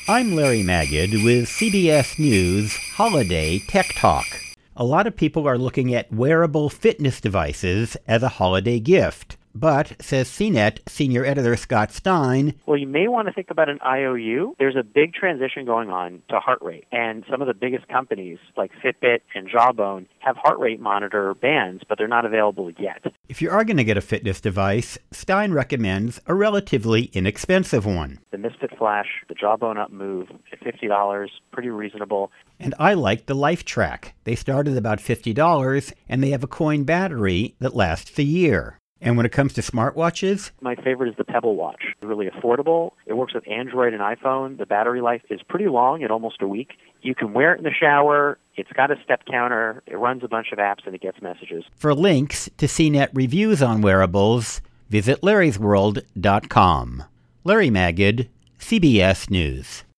I'm Larry Magid with CBS News Holiday Tech Talk. A lot of people are looking at wearable fitness devices as a holiday gift. But, says CNET senior editor Scott Stein, well, you may want to think about an IOU. There's a big transition going on to heart rate. And some of the biggest companies like Fitbit and Jawbone have heart rate monitor bands, but they're not available yet. If you are going to get a fitness device, Stein recommends a relatively inexpensive one. The Misfit Flash, the Jawbone Up Move at $50, pretty reasonable. And I like the LifeTrack. They start at about $50, and they have a coin battery that lasts a year. And when it comes to smartwatches, my favorite is the Pebble Watch. Really affordable. It works with Android and iPhone. The battery life is pretty long, at almost a week. You can wear it in the shower. It's got a step counter. It runs a bunch of apps, and it gets messages. For links to CNET reviews on wearables, visit larrysworld.com. Larry Magid, CBS News.